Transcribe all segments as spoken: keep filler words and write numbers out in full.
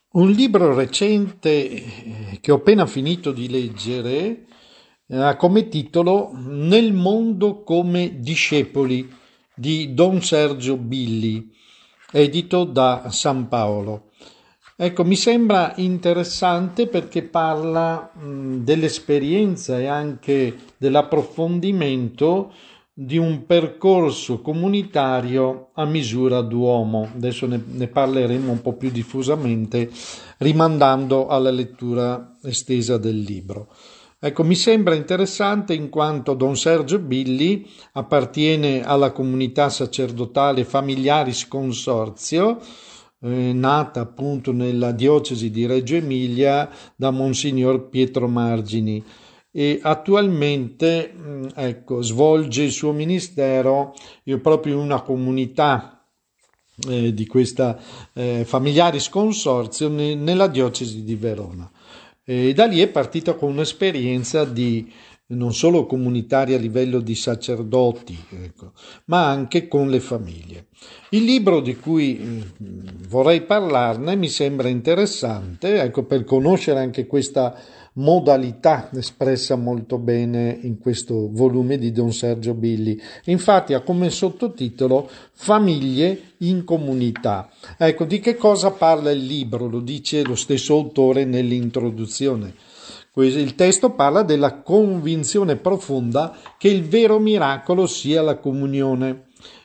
Un libro recente eh, che ho appena finito di leggere eh, ha come titolo Nel mondo come discepoli di Don Sergio Billi, edito da San Paolo. Ecco, mi sembra interessante perché parla mh, dell'esperienza e anche dell'approfondimento di un percorso comunitario a misura d'uomo. Adesso ne, ne parleremo un po' più diffusamente, rimandando alla lettura estesa del libro. Ecco, mi sembra interessante in quanto Don Sergio Billi appartiene alla comunità sacerdotale Familiaris Consorzio, eh, nata appunto nella diocesi di Reggio Emilia da Monsignor Pietro Margini, e attualmente ecco, svolge il suo ministero proprio in una comunità eh, di questa eh, Familiaris Consorzio ne, nella diocesi di Verona. E da lì è partita con un'esperienza di non solo comunitaria a livello di sacerdoti, ecco, ma anche con le famiglie. Il libro di cui vorrei parlarne mi sembra interessante, ecco, per conoscere anche questa modalità espressa molto bene in questo volume di Don Sergio Billi. Infatti ha come sottotitolo Famiglie in comunità. Ecco, di che cosa parla il libro? Lo dice lo stesso autore nell'introduzione. Il testo parla della convinzione profonda che il vero miracolo sia la comunione.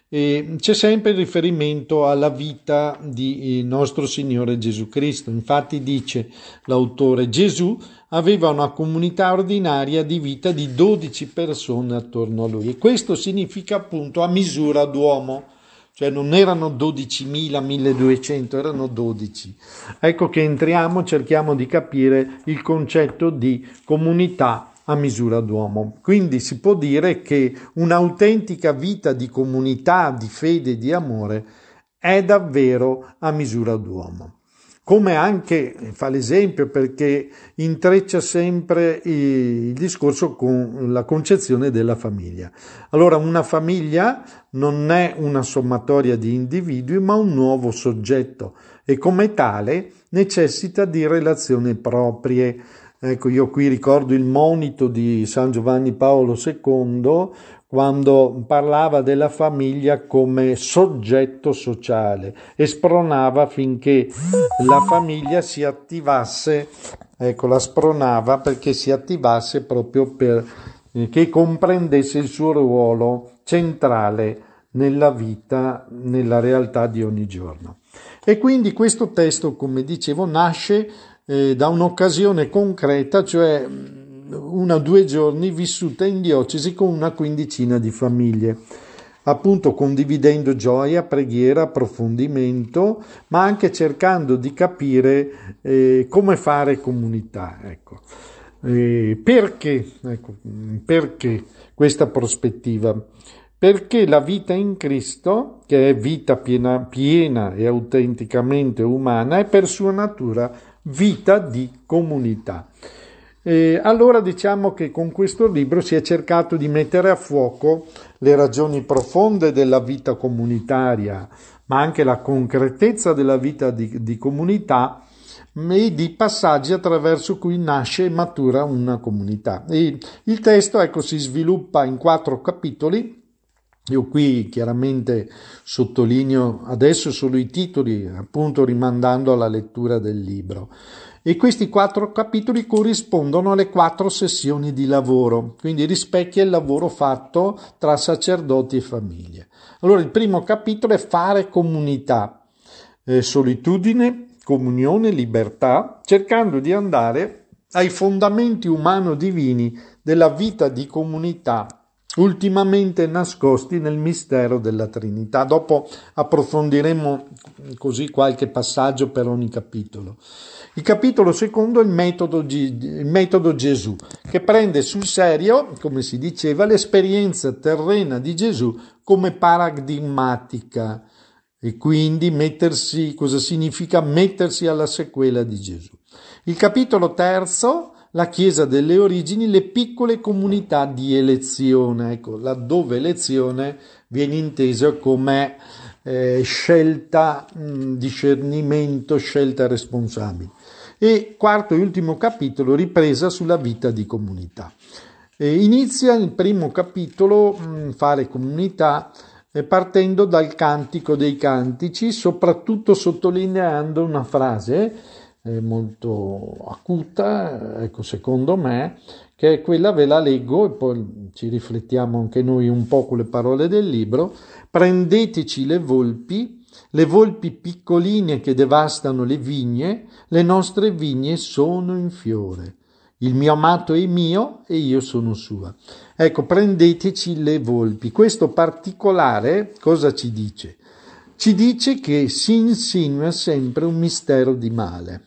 E c'è sempre il riferimento alla vita di nostro Signore Gesù Cristo. Infatti dice l'autore: Gesù aveva una comunità ordinaria di vita di dodici persone attorno a lui, e questo significa appunto a misura d'uomo. Cioè non erano dodicimila, milleduecento, erano dodici. Ecco che entriamo, cerchiamo di capire il concetto di comunità a misura d'uomo. Quindi si può dire che un'autentica vita di comunità, di fede e di amore è davvero a misura d'uomo. Come anche fa l'esempio perché intreccia sempre il discorso con la concezione della famiglia. Allora, una famiglia non è una sommatoria di individui, ma un nuovo soggetto, e come tale necessita di relazioni proprie. Ecco, io qui ricordo il monito di San Giovanni Paolo secondo, quando parlava della famiglia come soggetto sociale e spronava affinché la famiglia si attivasse, ecco, la spronava perché si attivasse proprio per eh, che comprendesse il suo ruolo centrale nella vita, nella realtà di ogni giorno. E quindi questo testo, come dicevo, nasce eh, da un'occasione concreta, cioè una o due giorni vissuta in diocesi con una quindicina di famiglie, appunto condividendo gioia, preghiera, approfondimento, ma anche cercando di capire eh, come fare comunità. Ecco. Eh, perché? Ecco, perché questa prospettiva? Perché la vita in Cristo, che è vita piena, piena e autenticamente umana, è per sua natura vita di comunità. E allora diciamo che con questo libro si è cercato di mettere a fuoco le ragioni profonde della vita comunitaria, ma anche la concretezza della vita di, di comunità e di passaggi attraverso cui nasce e matura una comunità. E il testo, ecco, si sviluppa in quattro capitoli. Io qui chiaramente sottolineo adesso solo i titoli, appunto rimandando alla lettura del libro. E questi quattro capitoli corrispondono alle quattro sessioni di lavoro, quindi rispecchia il lavoro fatto tra sacerdoti e famiglie. Allora il primo capitolo è fare comunità, eh, solitudine, comunione, libertà, cercando di andare ai fondamenti umano-divini della vita di comunità ultimamente nascosti nel mistero della Trinità. Dopo approfondiremo così qualche passaggio per ogni capitolo. Il capitolo secondo è il metodo, il metodo Gesù, che prende sul serio, come si diceva, l'esperienza terrena di Gesù come paradigmatica, e quindi mettersi, cosa significa mettersi alla sequela di Gesù. Il capitolo terzo, la Chiesa delle origini, le piccole comunità di elezione, ecco, laddove elezione viene intesa come eh, scelta, mh, discernimento, scelta responsabile. E quarto e ultimo capitolo, ripresa sulla vita di comunità. E inizia il primo capitolo, mh, fare comunità, eh, partendo dal Cantico dei Cantici, soprattutto sottolineando una frase eh, molto acuta, ecco, secondo me, che è quella, ve la leggo e poi ci riflettiamo anche noi un po' con le parole del libro: prendeteci le volpi, le volpi piccoline che devastano le vigne, le nostre vigne sono in fiore. Il mio amato è mio e io sono sua. Ecco, prendeteci le volpi. Questo particolare cosa ci dice? Ci dice che si insinua sempre un mistero di male.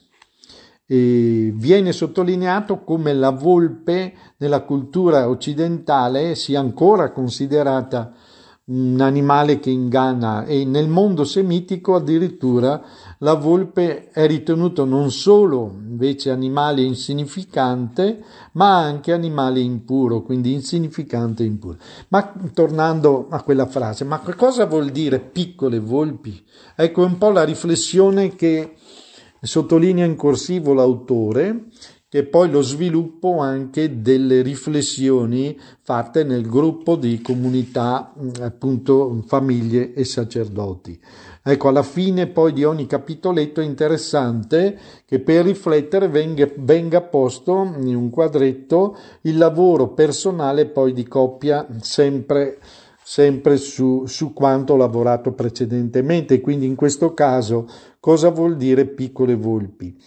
E viene sottolineato come la volpe nella cultura occidentale sia ancora considerata un animale che inganna, e nel mondo semitico addirittura la volpe è ritenuto non solo invece animale insignificante, ma anche animale impuro, quindi insignificante e impuro. Ma tornando a quella frase, ma cosa vuol dire piccole volpi? Ecco un po' la riflessione che sottolinea in corsivo l'autore, che poi lo sviluppo anche delle riflessioni fatte nel gruppo di comunità, appunto famiglie e sacerdoti. Ecco, alla fine poi di ogni capitoletto è interessante che per riflettere venga, venga posto in un quadretto il lavoro personale poi di coppia, sempre sempre su, su quanto lavorato precedentemente. Quindi in questo caso cosa vuol dire piccole volpi?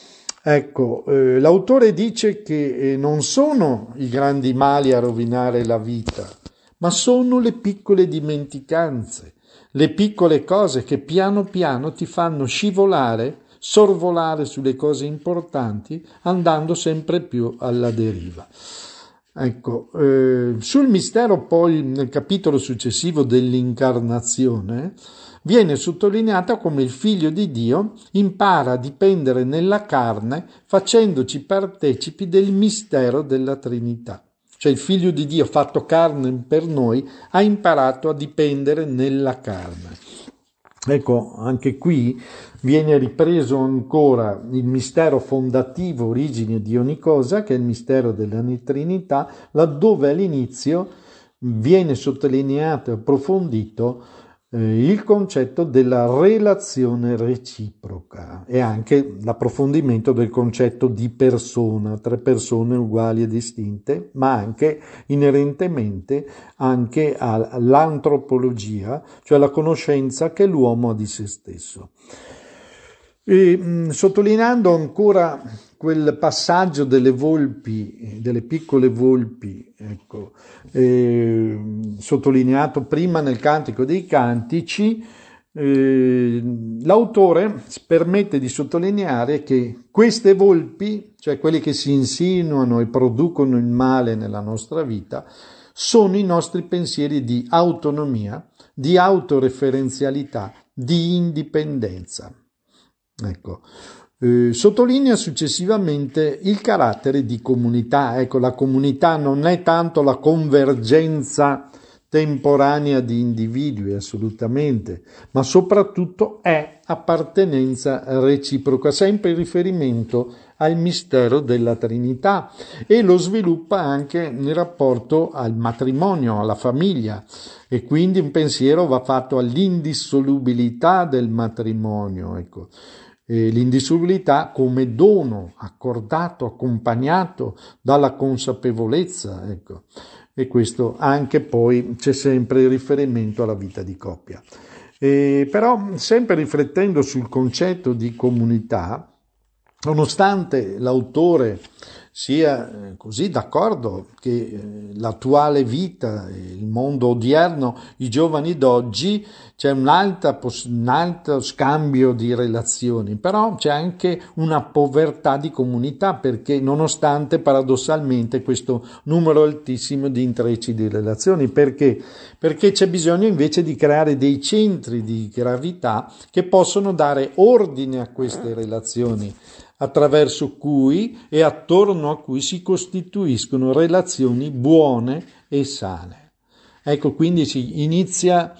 Ecco, eh, l'autore dice che eh, non sono i grandi mali a rovinare la vita, ma sono le piccole dimenticanze, le piccole cose che piano piano ti fanno scivolare, sorvolare sulle cose importanti, andando sempre più alla deriva. Ecco, eh, sul mistero poi nel capitolo successivo dell'incarnazione viene sottolineata come il Figlio di Dio impara a dipendere nella carne facendoci partecipi del mistero della Trinità. Cioè il Figlio di Dio fatto carne per noi ha imparato a dipendere nella carne. Ecco, anche qui viene ripreso ancora il mistero fondativo, origine di ogni cosa, che è il mistero della Trinità, laddove all'inizio viene sottolineato e approfondito eh, il concetto della relazione reciproca e anche l'approfondimento del concetto di persona, tre persone uguali e distinte, ma anche inerentemente anche all'antropologia, cioè la conoscenza che l'uomo ha di se stesso. E, mh, sottolineando ancora quel passaggio delle volpi, delle piccole volpi, ecco, eh, sottolineato prima nel Cantico dei Cantici, eh, l'autore permette di sottolineare che queste volpi, cioè quelle che si insinuano e producono il male nella nostra vita, sono i nostri pensieri di autonomia, di autoreferenzialità, di indipendenza. Ecco, eh, sottolinea successivamente il carattere di comunità. Ecco, la comunità non è tanto la convergenza temporanea di individui, assolutamente, ma soprattutto è appartenenza reciproca, sempre in riferimento al mistero della Trinità, e lo sviluppa anche nel rapporto al matrimonio, alla famiglia, e quindi un pensiero va fatto all'indissolubilità del matrimonio, ecco. E l'indissolubilità come dono accordato, accompagnato dalla consapevolezza, ecco. E questo anche poi c'è sempre il riferimento alla vita di coppia. E però sempre riflettendo sul concetto di comunità, nonostante l'autore sia così d'accordo che l'attuale vita, il mondo odierno, i giovani d'oggi, c'è un alto, un alto scambio di relazioni, però c'è anche una povertà di comunità, perché nonostante paradossalmente questo numero altissimo di intrecci di relazioni, perché? Perché c'è bisogno invece di creare dei centri di gravità che possono dare ordine a queste relazioni, attraverso cui e attorno a cui si costituiscono relazioni buone e sane. Ecco, quindi si inizia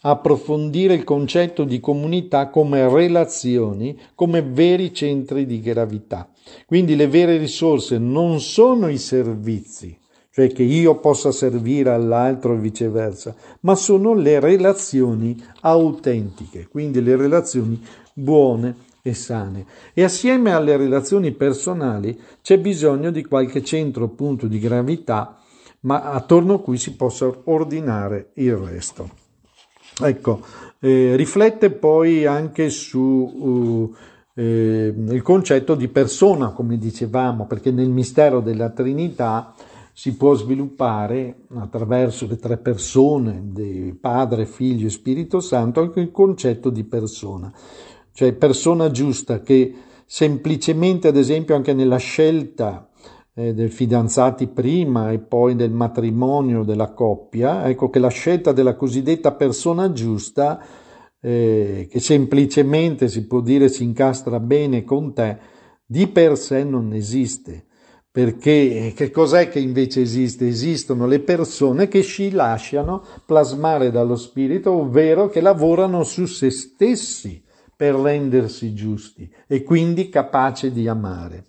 approfondire il concetto di comunità come relazioni, come veri centri di gravità. Quindi le vere risorse non sono i servizi, cioè che io possa servire all'altro e viceversa, ma sono le relazioni autentiche, quindi le relazioni buone e sane. E assieme alle relazioni personali c'è bisogno di qualche centro, punto di gravità, ma attorno a cui si possa ordinare il resto. Ecco, eh, riflette poi anche su uh, eh, il concetto di persona, come dicevamo, perché nel mistero della Trinità si può sviluppare attraverso le tre persone, di Padre, Figlio e Spirito Santo, anche il concetto di persona, cioè persona giusta che semplicemente, ad esempio, anche nella scelta eh, del fidanzati prima e poi del matrimonio della coppia, ecco che la scelta della cosiddetta persona giusta, eh, che semplicemente si può dire si incastra bene con te, di per sé non esiste. Perché che cos'è che invece esiste? Esistono le persone che si lasciano plasmare dallo spirito, ovvero che lavorano su se stessi per rendersi giusti e quindi capaci di amare.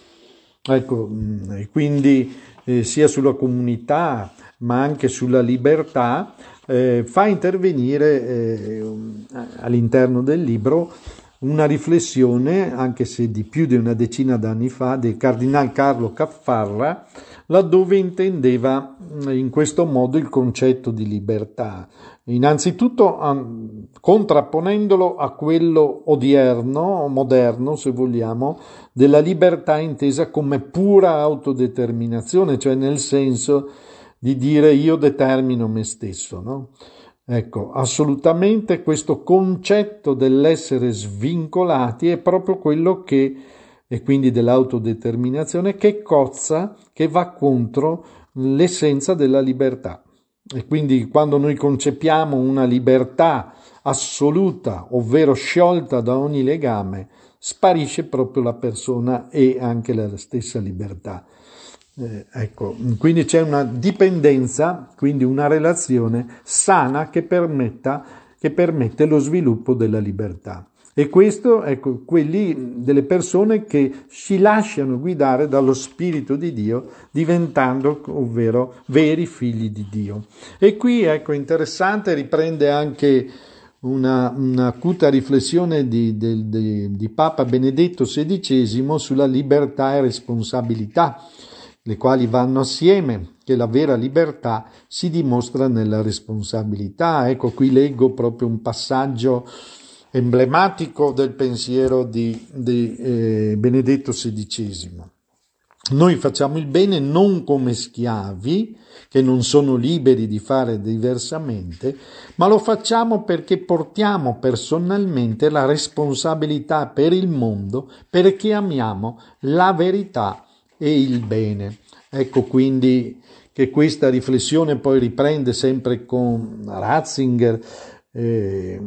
Ecco, e quindi eh, sia sulla comunità ma anche sulla libertà eh, fa intervenire eh, all'interno del libro una riflessione, anche se di più di una decina d'anni fa, del cardinal Carlo Caffarra, laddove intendeva in questo modo il concetto di libertà. Innanzitutto um, contrapponendolo a quello odierno, moderno se vogliamo, della libertà intesa come pura autodeterminazione, cioè nel senso di dire io determino me stesso, no? Ecco, assolutamente questo concetto dell'essere svincolati è proprio quello che, e quindi dell'autodeterminazione, che cozza, che va contro l'essenza della libertà. E quindi quando noi concepiamo una libertà assoluta, ovvero sciolta da ogni legame, sparisce proprio la persona e anche la stessa libertà. Eh, ecco, quindi c'è una dipendenza, quindi una relazione sana che permetta, che permette lo sviluppo della libertà. E questo, ecco, quelli delle persone che si lasciano guidare dallo Spirito di Dio, diventando, ovvero, veri figli di Dio. E qui, ecco, interessante, riprende anche una, una acuta riflessione di, di, di, di Papa Benedetto sedicesimo sulla libertà e responsabilità, le quali vanno assieme, che la vera libertà si dimostra nella responsabilità. Ecco, qui leggo proprio un passaggio emblematico del pensiero di, di eh, Benedetto sedicesimo. Noi facciamo il bene non come schiavi, che non sono liberi di fare diversamente, ma lo facciamo perché portiamo personalmente la responsabilità per il mondo, perché amiamo la verità e il bene. Ecco quindi che questa riflessione poi riprende sempre con Ratzinger eh,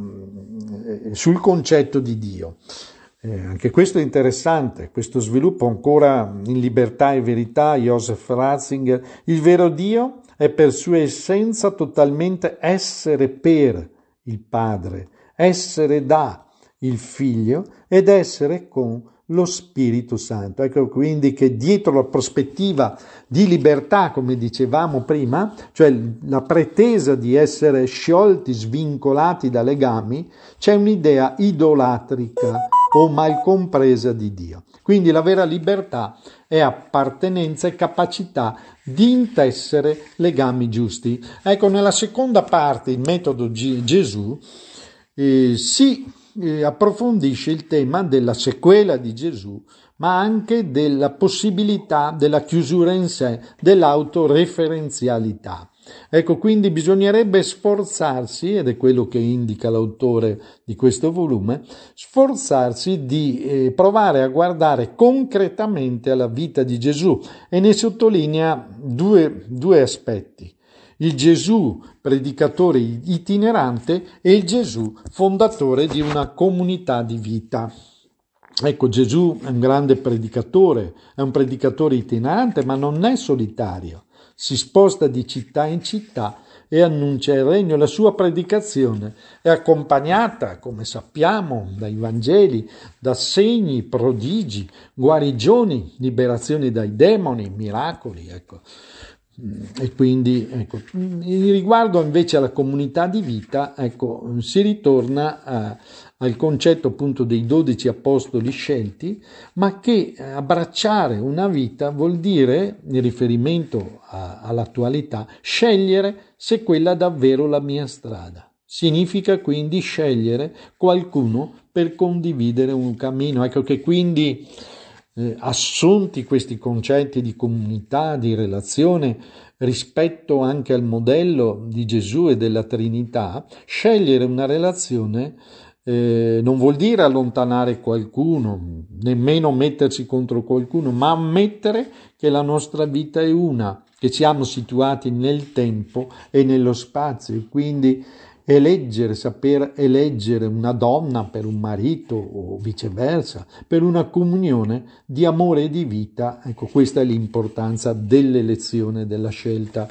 sul concetto di Dio. Eh, anche questo è interessante, questo sviluppo ancora in Libertà e Verità, Joseph Ratzinger. Il vero Dio è per sua essenza totalmente essere per il Padre, essere da il Figlio ed essere con lo Spirito Santo. Ecco quindi che dietro la prospettiva di libertà, come dicevamo prima, cioè la pretesa di essere sciolti, svincolati da legami, c'è un'idea idolatrica o mal compresa di Dio. Quindi la vera libertà è appartenenza e capacità di intessere legami giusti. Ecco, nella seconda parte, il metodo G- Gesù, eh, si eh, approfondisce il tema della sequela di Gesù, ma anche della possibilità della chiusura in sé, dell'autoreferenzialità. Ecco, quindi bisognerebbe sforzarsi, ed è quello che indica l'autore di questo volume, sforzarsi di eh, provare a guardare concretamente alla vita di Gesù, e ne sottolinea due, due aspetti: il Gesù predicatore itinerante e il Gesù fondatore di una comunità di vita. Ecco, Gesù è un grande predicatore, è un predicatore itinerante, ma non è solitario. Si sposta di città in città e annuncia il regno. La sua predicazione è accompagnata, come sappiamo, dai Vangeli, da segni, prodigi, guarigioni, liberazioni dai demoni, miracoli, ecco. E quindi, ecco, riguardo invece alla comunità di vita, ecco, si ritorna a, al concetto appunto dei dodici apostoli scelti, ma che abbracciare una vita vuol dire, in riferimento a, all'attualità, scegliere se quella è davvero la mia strada. Significa quindi scegliere qualcuno per condividere un cammino. Ecco che quindi Eh, assunti questi concetti di comunità, di relazione, rispetto anche al modello di Gesù e della Trinità, scegliere una relazione eh, non vuol dire allontanare qualcuno, nemmeno mettersi contro qualcuno, ma ammettere che la nostra vita è una, che siamo situati nel tempo e nello spazio, e quindi eleggere, saper eleggere una donna per un marito o viceversa, per una comunione di amore e di vita. Ecco, questa è l'importanza dell'elezione, della scelta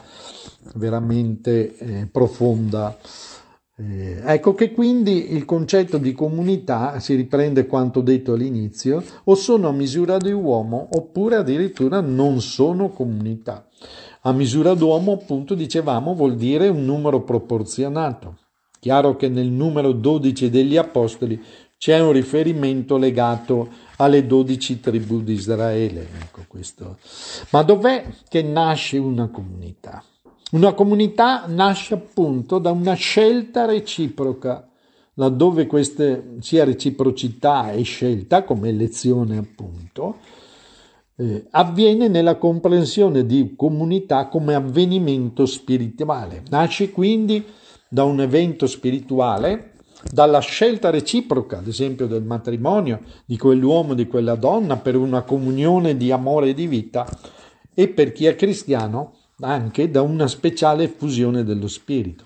veramente eh, profonda. Eh, ecco che quindi il concetto di comunità si riprende quanto detto all'inizio: o sono a misura di uomo oppure addirittura non sono comunità. A misura d'uomo, appunto, dicevamo, vuol dire un numero proporzionato. Chiaro che nel numero dodici degli apostoli c'è un riferimento legato alle dodici tribù di Israele. Ecco questo. Ma dov'è che nasce una comunità? Una comunità nasce appunto da una scelta reciproca, laddove queste sia reciprocità e scelta, come elezione appunto, eh, avviene nella comprensione di comunità come avvenimento spirituale. Nasce quindi da un evento spirituale, dalla scelta reciproca, ad esempio del matrimonio di quell'uomo e di quella donna per una comunione di amore e di vita, e per chi è cristiano anche da una speciale effusione dello spirito.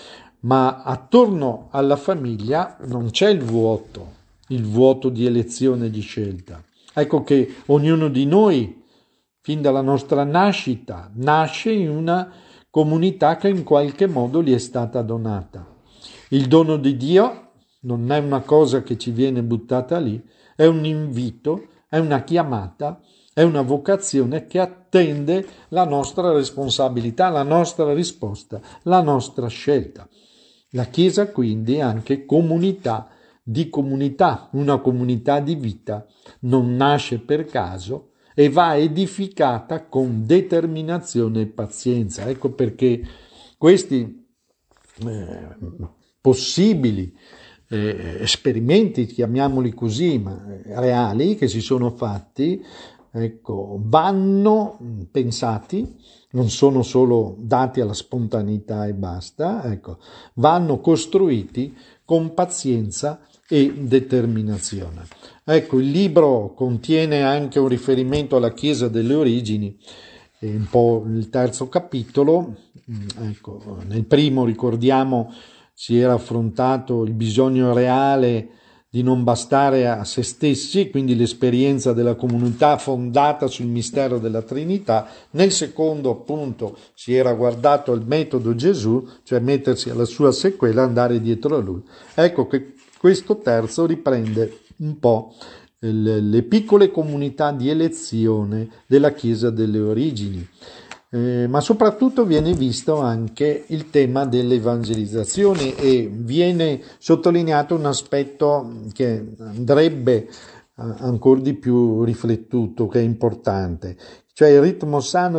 Ma attorno alla famiglia non c'è il vuoto, il vuoto di elezione e di scelta. Ecco che ognuno di noi, fin dalla nostra nascita, nasce in una comunità che in qualche modo gli è stata donata. Il dono di Dio non è una cosa che ci viene buttata lì, è un invito, è una chiamata, è una vocazione che attende la nostra responsabilità, la nostra risposta, la nostra scelta. La Chiesa quindi è anche comunità di comunità, una comunità di vita, non nasce per caso e va edificata con determinazione e pazienza. Ecco perché questi eh, possibili eh, esperimenti, chiamiamoli così, ma reali, che si sono fatti, ecco, vanno pensati, non sono solo dati alla spontaneità e basta, ecco, vanno costruiti con pazienza e determinazione. Ecco, il libro contiene anche un riferimento alla Chiesa delle origini, è un po' il terzo capitolo. Ecco, nel primo, ricordiamo, si era affrontato il bisogno reale di non bastare a se stessi, quindi l'esperienza della comunità fondata sul mistero della Trinità. Nel secondo, appunto, si era guardato al metodo Gesù, cioè mettersi alla sua sequela, andare dietro a lui. Ecco che questo terzo riprende un po' le piccole comunità di elezione della Chiesa delle origini. Eh, ma soprattutto viene visto anche il tema dell'evangelizzazione e viene sottolineato un aspetto che andrebbe ancora di più riflettuto, che è importante, cioè il ritmo sano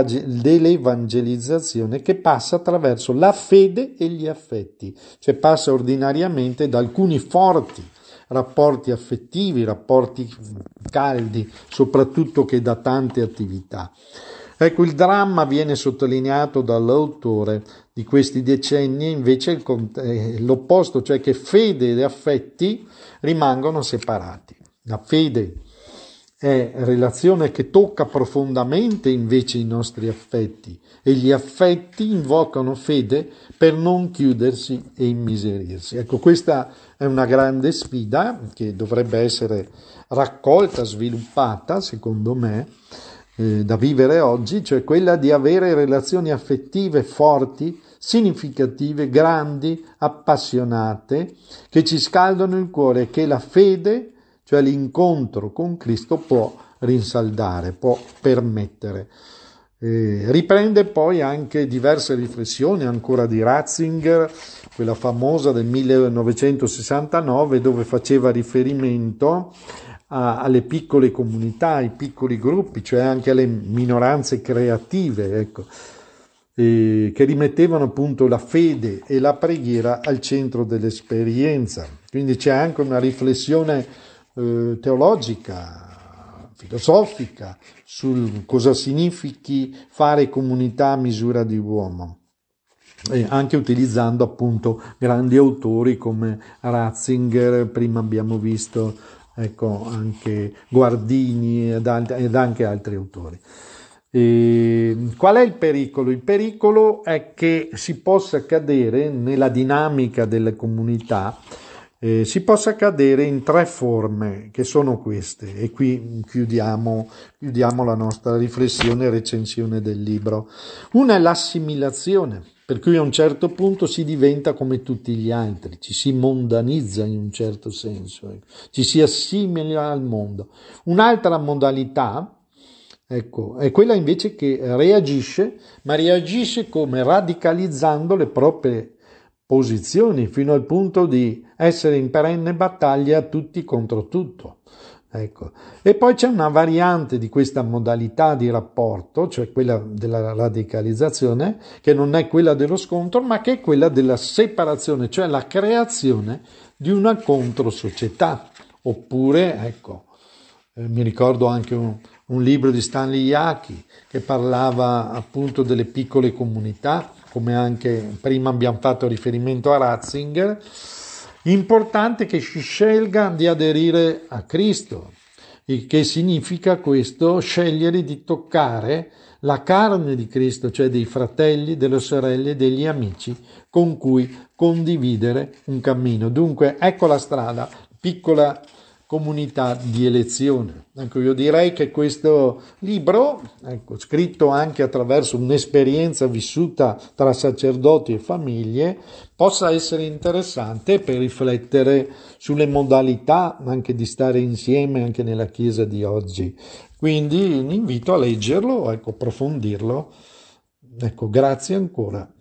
dell'evangelizzazione, che passa attraverso la fede e gli affetti, cioè passa ordinariamente da alcuni forti rapporti affettivi, rapporti caldi, soprattutto che da tante attività. Ecco, il dramma viene sottolineato dall'autore di questi decenni, invece l'opposto, cioè che fede ed affetti rimangono separati. La fede è relazione che tocca profondamente invece i nostri affetti, e gli affetti invocano fede per non chiudersi e immiserirsi. Ecco, questa è una grande sfida che dovrebbe essere raccolta, sviluppata, secondo me, eh, da vivere oggi, cioè quella di avere relazioni affettive forti significative, grandi, appassionate, che ci scaldano il cuore, che la fede, cioè l'incontro con Cristo, può rinsaldare, può permettere. Eh, riprende poi anche diverse riflessioni ancora di Ratzinger, quella famosa del millenovecentosessantanove, dove faceva riferimento a, alle piccole comunità, ai piccoli gruppi, cioè anche alle minoranze creative, ecco, eh, che rimettevano appunto la fede e la preghiera al centro dell'esperienza. Quindi c'è anche una riflessione eh, teologica, filosofica, sul cosa significhi fare comunità a misura di uomo, e anche utilizzando appunto grandi autori come Ratzinger, prima abbiamo visto ecco anche Guardini ed, alt- ed anche altri autori. E qual è il pericolo? Il pericolo è che si possa cadere nella dinamica delle comunità, Eh, si possa cadere in tre forme, che sono queste, e qui chiudiamo, chiudiamo la nostra riflessione e recensione del libro. Una è l'assimilazione, per cui a un certo punto si diventa come tutti gli altri, ci si mondanizza in un certo senso, ecco, ci si assimila al mondo. Un'altra modalità, ecco, è quella invece che reagisce, ma reagisce come? Radicalizzando le proprie posizioni fino al punto di essere in perenne battaglia tutti contro tutto. Ecco. E poi c'è una variante di questa modalità di rapporto, cioè quella della radicalizzazione, che non è quella dello scontro, ma che è quella della separazione, cioè la creazione di una controsocietà. Oppure, ecco, eh, mi ricordo anche un, un libro di Stanley Yaki che parlava appunto delle piccole comunità, come anche prima abbiamo fatto riferimento a Ratzinger. Importante che si scelga di aderire a Cristo, il che significa questo scegliere di toccare la carne di Cristo, cioè dei fratelli, delle sorelle, degli amici con cui condividere un cammino. Dunque ecco la strada, piccola comunità di elezione. Ecco, io direi che questo libro, ecco, scritto anche attraverso un'esperienza vissuta tra sacerdoti e famiglie, possa essere interessante per riflettere sulle modalità anche di stare insieme anche nella Chiesa di oggi. Quindi vi invito a leggerlo, ecco, approfondirlo. Ecco, grazie ancora.